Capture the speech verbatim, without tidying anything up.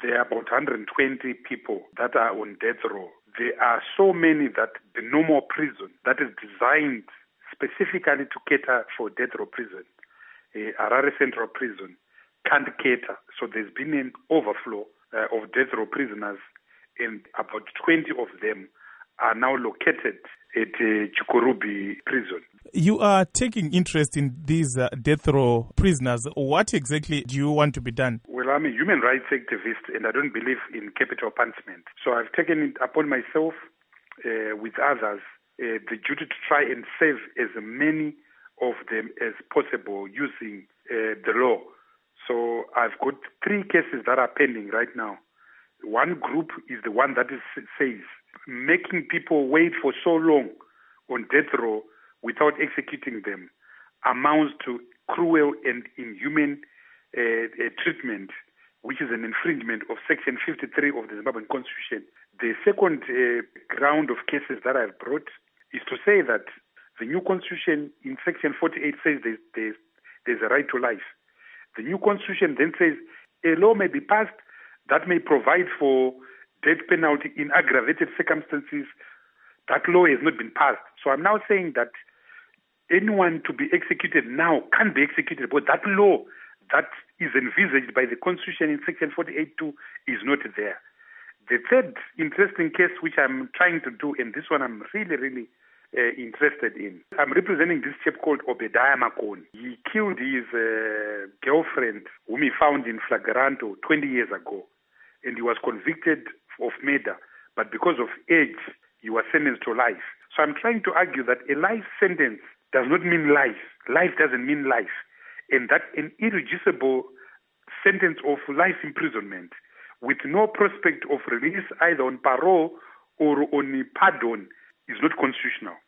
there are about one hundred twenty people that are on death row. There are so many that the normal prison that is designed specifically to cater for death row prison, uh, Harare Central Prison, can't cater. So there's been an overflow uh, of death row prisoners, and about twenty of them are now located at uh, Chikurubi prison. You are taking interest in these uh, death row prisoners. What exactly do you want to be done? Well, I'm a human rights activist and I don't believe in capital punishment. So I've taken it upon myself uh, with others uh, the duty to try and save as many of them as possible using uh, the law. So I've got three cases that are pending right now. One group is the one that is, says making people wait for so long on death row without executing them amounts to cruel and inhuman uh, uh, treatment, which is an infringement of Section fifty-three of the Zimbabwean Constitution. The second uh, round of cases that I've brought is to say that the new Constitution in Section forty-eight says there's, there's, there's a right to life. The new Constitution then says a law may be passed that may provide for death penalty in aggravated circumstances. That law has not been passed. So I'm now saying that anyone to be executed now can't be executed, but that law that is envisaged by the Constitution in Section forty-eight two is not there. The third interesting case which I'm trying to do, and this one I'm really, really uh, interested in, I'm representing this chap called Obadiah Makoni. He killed his uh, girlfriend, whom he found in flagranto twenty years ago, and he was convicted of murder, but because of age, he was sentenced to life. So I'm trying to argue that a life sentence does not mean life. Life doesn't mean life. And that an irreducible sentence of life imprisonment with no prospect of release either on parole or on pardon is not constitutional.